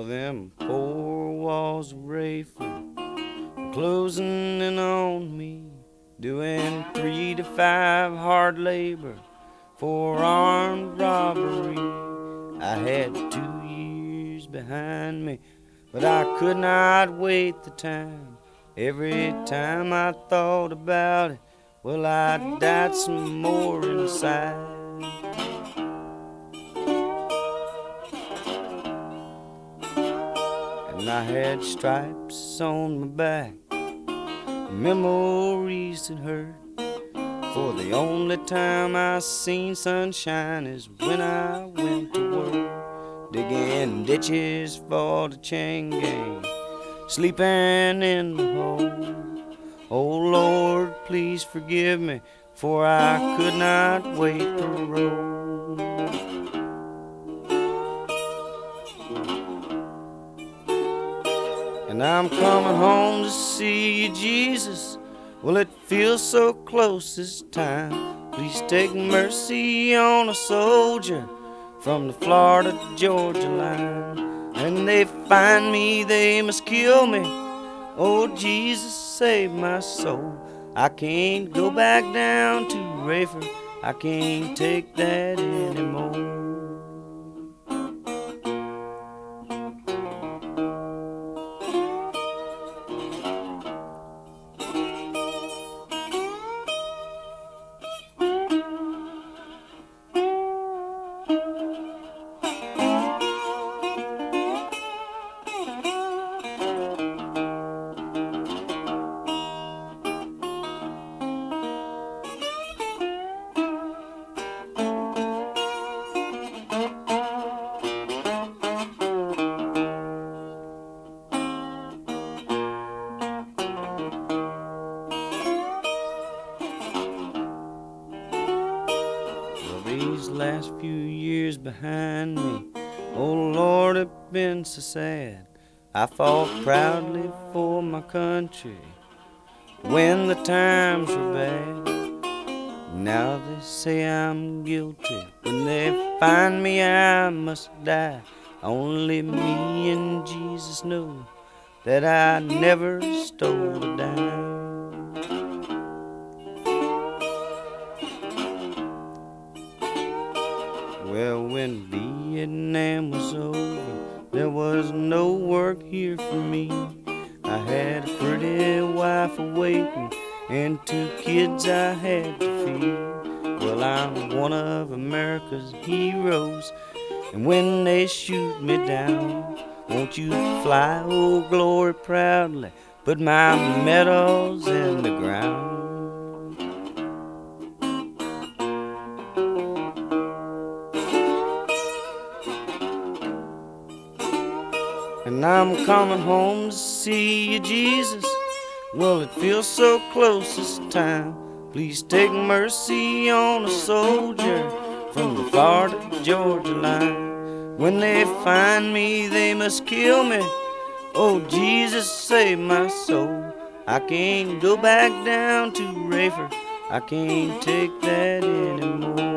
them four walls of Rayford closing in on me, doing 3 to 5 hard labor for armed robbery. I had 2 years behind me, but I could not wait the time. Every time I thought about it, well, I died some more inside. And I had stripes on my back, memories that hurt. For the only time I seen sunshine is when I went to work, digging ditches for the chain gang, sleeping in the hole. Oh Lord, please forgive me, for I could not wait parole. And I'm coming home to see you, Jesus. Well, it feels so close this time. Please take mercy on a soldier from the Florida-Georgia line. And they find me, they must kill me. Oh, Jesus, save my soul. I can't go back down to Rayford. I can't take that anymore. These last few years behind me, oh Lord, it's been so sad. I fought proudly for my country when the times were bad. Now they say I'm guilty. When they find me, I must die. Only me and Jesus know that I never stole a dime. Well, when Vietnam was over, there was no work here for me. I had a pretty wife awaiting and 2 kids I had to feed. Well, I'm one of America's heroes, and when they shoot me down, won't you fly, oh glory, proudly, put my medals in the ground. And I'm coming home to see you, Jesus. Well, it feels so close this time. Please take mercy on a soldier from the Florida-Georgia line. When they find me, they must kill me. Oh, Jesus, save my soul. I can't go back down to Rayford. I can't take that anymore.